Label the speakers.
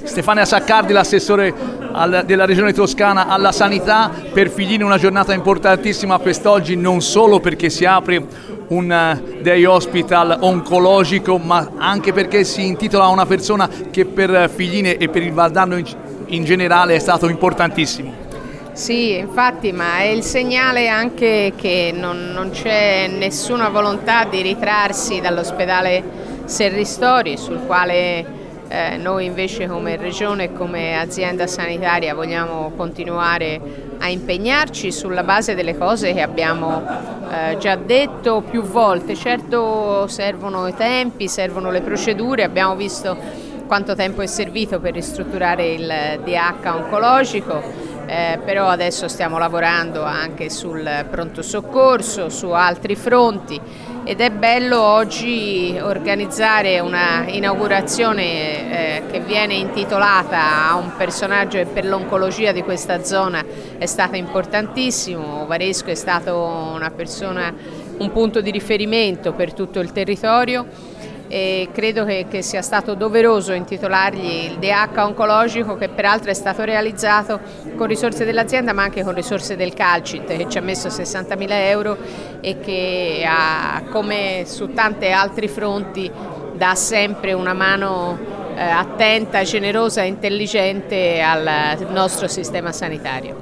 Speaker 1: Stefania Saccardi, l'assessore della Regione Toscana alla sanità. Per Figline una giornata importantissima quest'oggi, non solo perché si apre un day hospital oncologico, ma anche perché si intitola a una persona che per Figline e per il Valdarno in generale è stato importantissimo.
Speaker 2: Sì, infatti, ma è il segnale anche che non c'è nessuna volontà di ritrarsi dall'ospedale Serristori, sul quale noi invece come Regione e come azienda sanitaria vogliamo continuare a impegnarci sulla base delle cose che abbiamo già detto più volte. Certo, servono i tempi, servono le procedure, abbiamo visto quanto tempo è servito per ristrutturare il DH oncologico. Però adesso stiamo lavorando anche sul pronto soccorso, su altri fronti, ed è bello oggi organizzare una inaugurazione che viene intitolata a un personaggio che per l'oncologia di questa zona è stato importantissimo. Varesco è stato una persona, un punto di riferimento per tutto il territorio, e credo che sia stato doveroso intitolargli il DH oncologico, che peraltro è stato realizzato con risorse dell'azienda ma anche con risorse del Calcit, che ci ha messo 60.000 euro e che come su tanti altri fronti dà sempre una mano attenta, generosa e intelligente al nostro sistema sanitario.